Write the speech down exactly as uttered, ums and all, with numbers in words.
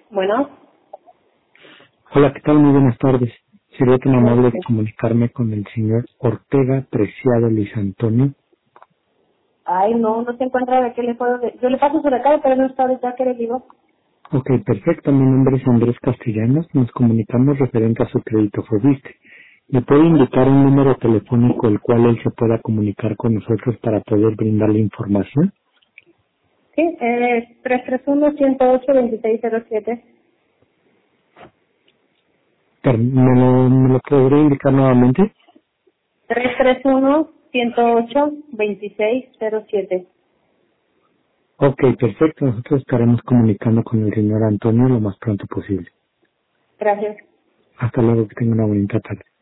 Bueno, Hola, ¿qué tal? Muy buenas tardes. Sería tan amable de comunicarme con el señor Ortega Preciado Luis Antonio. ay, no, no se encuentra. ¿De qué le puedo de- Yo le paso su recado, pero no está ahorita. ¿Qué le digo? Ok, perfecto. Mi nombre es Andrés Castellanos. Nos comunicamos referente a su crédito Fobiste. ¿Me puede indicar un número telefónico el cual él se pueda comunicar con nosotros para poder brindarle información? Sí, eh, tres tres uno, uno cero ocho, dos seis cero siete. Per- ¿Me lo, me lo podría indicar nuevamente? tres tres uno, uno cero ocho, dos seis cero siete. Ok, perfecto. Nosotros estaremos comunicando con el señor Antonio lo más pronto posible. Gracias. Hasta luego, que tenga una bonita tarde.